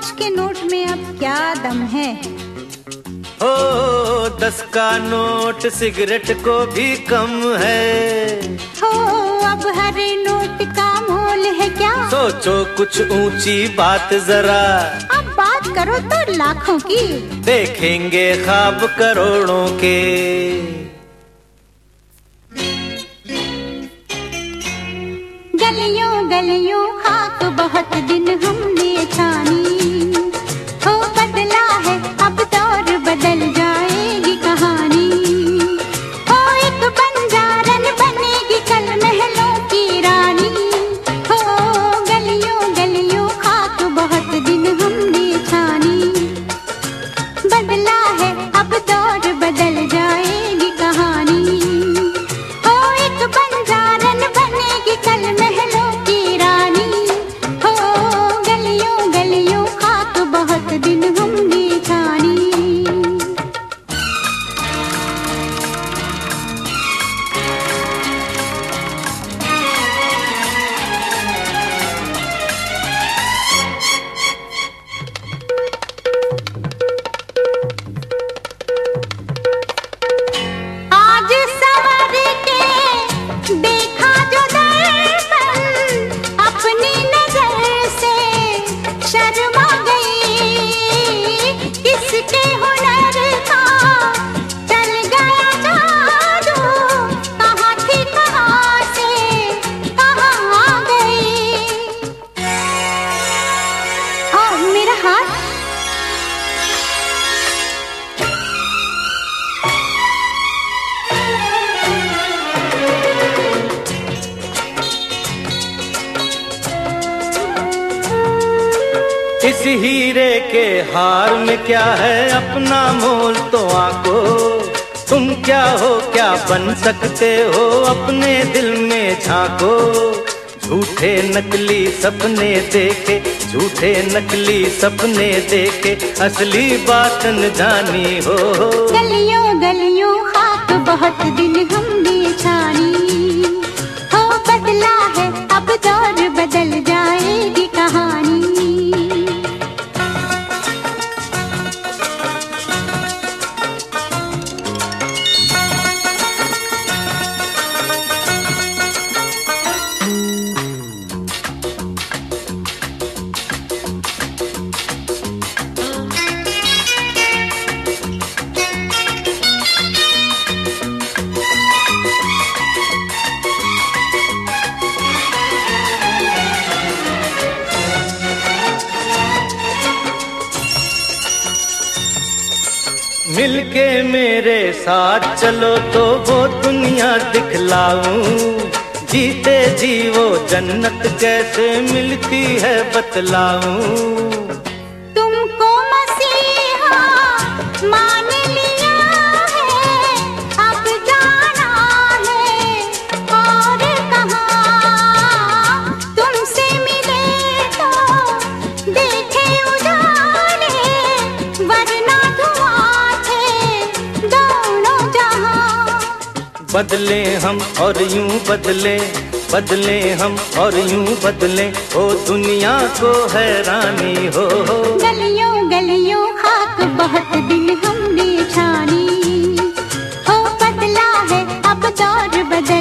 5 के नोट में अब क्या दम है? ओ 10 का नोट सिगरेट को भी कम है। हो अब हर नोट का मोल है क्या? सोचो कुछ ऊंची बात जरा, अब बात करो तो लाखों की, देखेंगे ख्वाब करोड़ों के। गलियों गलियों खाक बहुत दिन हमने छानी, हो बदला है अब दौर बदल जाएगी कहानी। हो एक बंजारन बनेगी कल महलों की रानी, हो गलियों गलियों खाक बहुत दिन हमने छानी, बदला है अब दौर बदल जाएगी कहानी। हो एक बंजारन बनेगी कल महलों की रानी, हो गलियों गलियों खाक बहुत दिन हमने छानी। आज सवर के देखा जो दर्पण, अपनी नजर से शर्मा गई, किसके हुनर का चल गया जादू, कहाँ थी कहाँ से कहाँ आ गई। और मेरा हाथ इस हीरे के हार में क्या है अपना मोल तो आंको, तुम क्या हो क्या बन सकते हो अपने दिल में झांको। झूठे नकली सपने देखे, झूठे नकली सपने देखे, असली बात न जानी हो। गलियों गलियों खाक बहुत दिन हमने छानी, हो बदला है अब दौर बदल जाएगी कहानी। मिलके मेरे साथ चलो तो वो दुनिया दिखलाऊं, जीते जी वो जन्नत कैसे मिलती है बतलाऊं। तुमको मसीहा मान लिया है, अब जाना है और कहाँ, तुमसे मिले तो देखे उजाले, वरना धुआं थे दोनों जहां। बदले हम और यूं बदले, बदले हम और यूं बदले, ओ दुनिया को हैरानी हो। गलियों गलियों खाक बहुत दिन हमने छानी, हो बदला है अब दौर बदल